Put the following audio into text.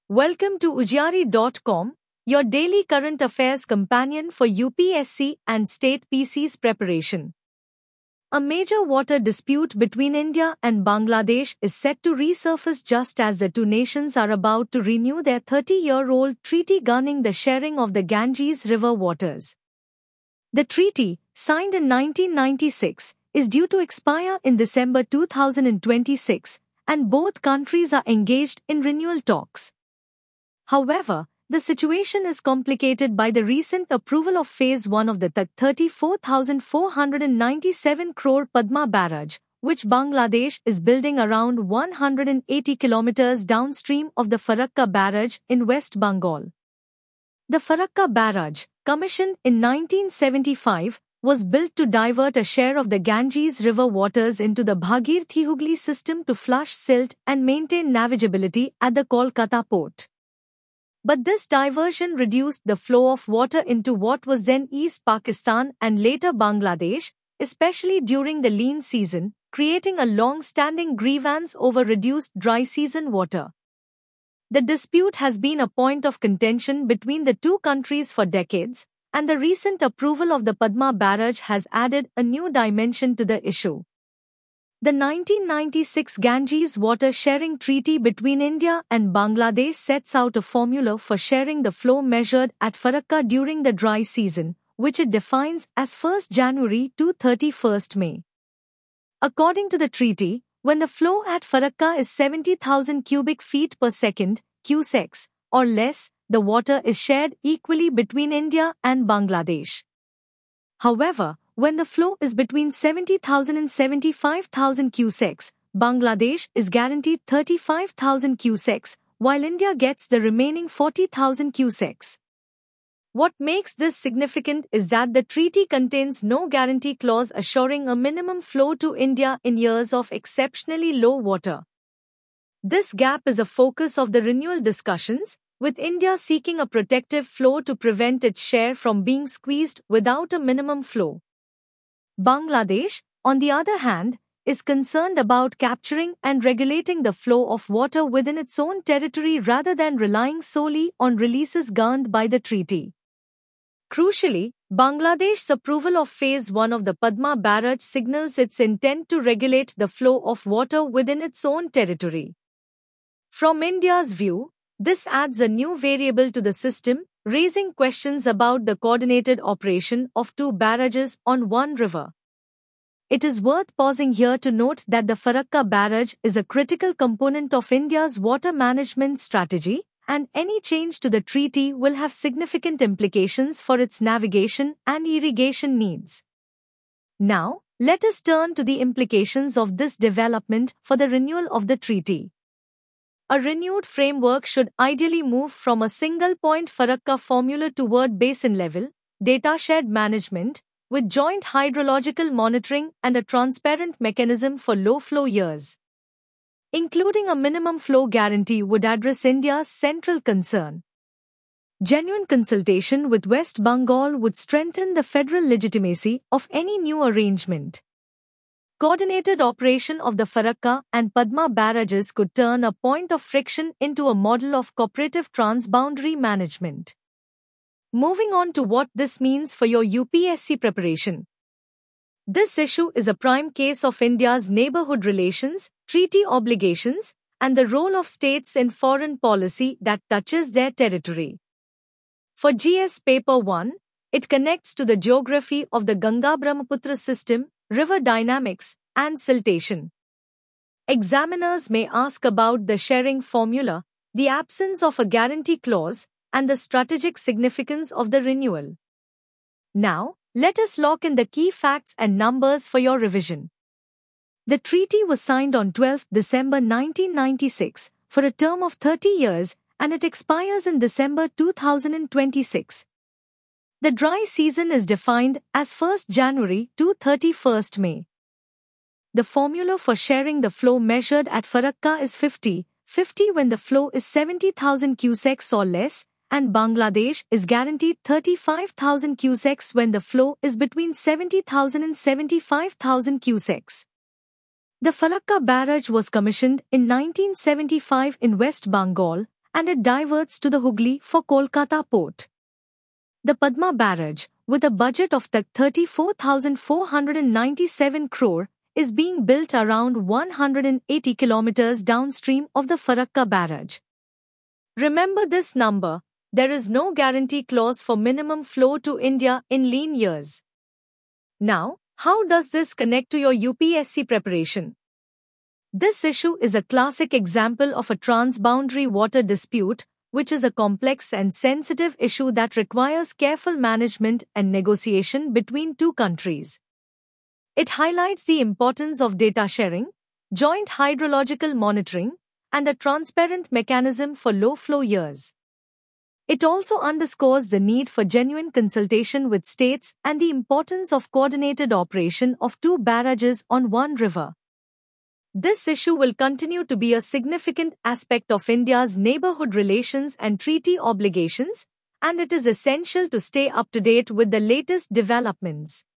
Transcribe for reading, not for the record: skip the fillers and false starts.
Welcome to Ujjari.com, your daily current affairs companion for UPSC and state PC's preparation. A major water dispute between India and Bangladesh is set to resurface just as the two nations are about to renew their 30-year-old treaty governing the sharing of the Ganges River waters. The treaty, signed in 1996, is due to expire in December 2026, and both countries are engaged in renewal talks. However, the situation is complicated by the recent approval of Phase 1 of the 34,497 crore Padma barrage, which Bangladesh is building around 180 kilometers downstream of the Farakka barrage in West Bengal. The Farakka barrage, commissioned in 1975, was built to divert a share of the Ganges River waters into the Bhagirathi-Hooghly system to flush silt and maintain navigability at the Kolkata port. But this diversion reduced the flow of water into what was then East Pakistan and later Bangladesh, especially during the lean season, creating a long-standing grievance over reduced dry season water. The dispute has been a point of contention between the two countries for decades, and the recent approval of the Padma barrage has added a new dimension to the issue. The 1996 Ganges Water Sharing Treaty between India and Bangladesh sets out a formula for sharing the flow measured at Farakka during the dry season, which it defines as 1st January to 31st May. According to the treaty, when the flow at Farakka is 70,000 cubic feet per second, (cusecs) or less, the water is shared equally between India and Bangladesh. However, when the flow is between 70,000 and 75,000 cusecs, Bangladesh is guaranteed 35,000 cusecs, while India gets the remaining 40,000 cusecs. What makes this significant is that the treaty contains no guarantee clause assuring a minimum flow to India in years of exceptionally low water. This gap is a focus of the renewal discussions, with India seeking a protective flow to prevent its share from being squeezed without a minimum flow. Bangladesh, on the other hand, is concerned about capturing and regulating the flow of water within its own territory rather than relying solely on releases governed by the treaty. Crucially, Bangladesh's approval of Phase 1 of the Padma barrage signals its intent to regulate the flow of water within its own territory. From India's view, this adds a new variable to the system, raising questions about the coordinated operation of two barrages on one river. It is worth pausing here to note that the Farakka barrage is a critical component of India's water management strategy, and any change to the treaty will have significant implications for its navigation and irrigation needs. Now, let us turn to the implications of this development for the renewal of the treaty. A renewed framework should ideally move from a single-point Farakka formula toward basin-level, data-shared management, with joint hydrological monitoring and a transparent mechanism for low-flow years. Including a minimum flow guarantee would address India's central concern. Genuine consultation with West Bengal would strengthen the federal legitimacy of any new arrangement. Coordinated operation of the Farakka and Padma barrages could turn a point of friction into a model of cooperative transboundary management. Moving on to what this means for your UPSC preparation. This issue is a prime case of India's neighborhood relations, treaty obligations, and the role of states in foreign policy that touches their territory. For GS Paper 1, it connects to the geography of the Ganga-Brahmaputra system, river dynamics, and siltation. Examiners may ask about the sharing formula, the absence of a guarantee clause, and the strategic significance of the renewal. Now, let us lock in the key facts and numbers for your revision. The treaty was signed on 12 December 1996 for a term of 30 years, and it expires in December 2026. The dry season is defined as 1st January to 31st May. The formula for sharing the flow measured at Farakka is 50/50 when the flow is 70,000 cusecs or less, and Bangladesh is guaranteed 35,000 cusecs when the flow is between 70,000 and 75,000 cusecs. The Farakka barrage was commissioned in 1975 in West Bengal, and it diverts to the Hooghly for Kolkata port. The Padma Barrage, with a budget of 34,497 crore, is being built around 180 kilometers downstream of the Farakka Barrage. Remember this number. There is no guarantee clause for minimum flow to India in lean years. Now, how does this connect to your UPSC preparation? This issue is a classic example of a transboundary water dispute, which is a complex and sensitive issue that requires careful management and negotiation between two countries. It highlights the importance of data sharing, joint hydrological monitoring, and a transparent mechanism for low-flow years. It also underscores the need for genuine consultation with states and the importance of coordinated operation of two barrages on one river. This issue will continue to be a significant aspect of India's neighborhood relations and treaty obligations, and it is essential to stay up to date with the latest developments.